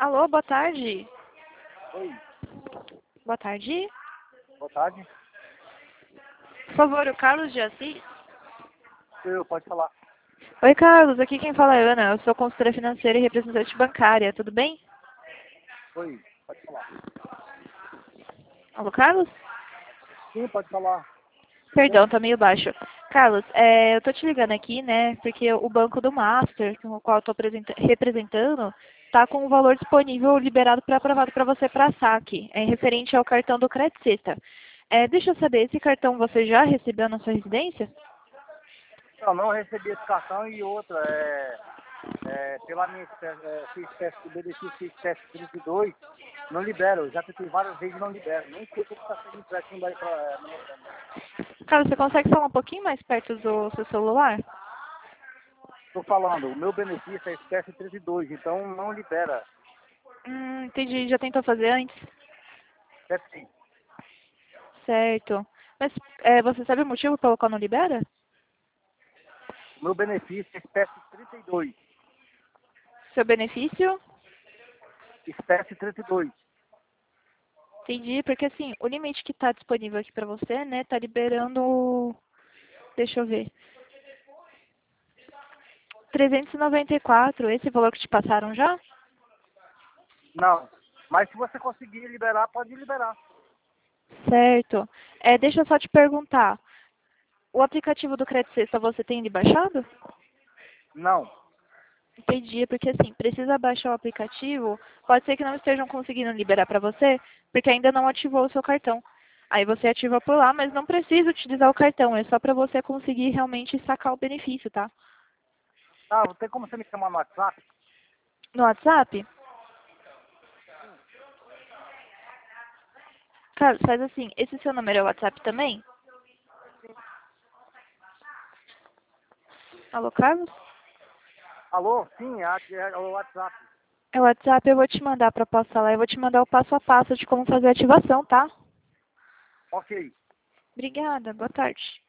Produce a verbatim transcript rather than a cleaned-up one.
Alô, boa tarde. Oi, Boa tarde. boa tarde. Por favor, o Carlos de Assis. Eu, pode falar. Oi, Carlos. Aqui quem fala é Ana. Eu sou consultora financeira e representante bancária. Tudo bem? Oi, pode falar. Alô, Carlos? Sim, pode falar. Tudo Perdão, bem? tá meio baixo. Carlos, é, eu tô te ligando aqui, né, porque o banco do Master, com o qual eu tô apresenta- representando, tá com o valor disponível liberado para aprovado para você para saque, é referente ao cartão do Credit Sexta. É, deixa eu saber, esse cartão você já recebeu na sua residência? Não, não recebi esse cartão e outra, é, é pela minha espécie, é, sua espécie de benefício, sua espécie trinta e dois, não libera. Eu já tentei várias vezes e não libera. Nem sei como está sendo empréstimo daí para é, não mostrando. Carlos, você consegue falar um pouquinho mais perto do seu celular? Estou falando, o meu benefício é espécie trinta e dois, então não libera. Hum, entendi. Já tentou fazer antes? É sim. Certo. Mas é, você sabe o motivo pelo qual não libera? O meu benefício é espécie trinta e dois. Seu benefício? Espécie trinta e dois. Entendi, porque assim, o limite que está disponível aqui para você, né, tá liberando, deixa eu ver, trezentos e noventa e quatro, esse valor que te passaram já? Não. Mas se você conseguir liberar, pode liberar. Certo. É, deixa eu só te perguntar, o aplicativo do Credit Sexta você tem ele baixado? Não. Entendi, porque assim, precisa baixar o aplicativo, pode ser que não estejam conseguindo liberar para você, porque ainda não ativou o seu cartão. Aí você ativa por lá, mas não precisa utilizar o cartão, é só para você conseguir realmente sacar o benefício, tá? Ah, tem como você me chamar no WhatsApp? No WhatsApp? Carlos, faz assim, esse seu número é o WhatsApp também? Alô, Carlos? Alô? Sim, é, é o WhatsApp. É o WhatsApp, eu vou te mandar a proposta lá, eu vou te mandar o passo a passo de como fazer a ativação, tá? Ok. Obrigada, boa tarde.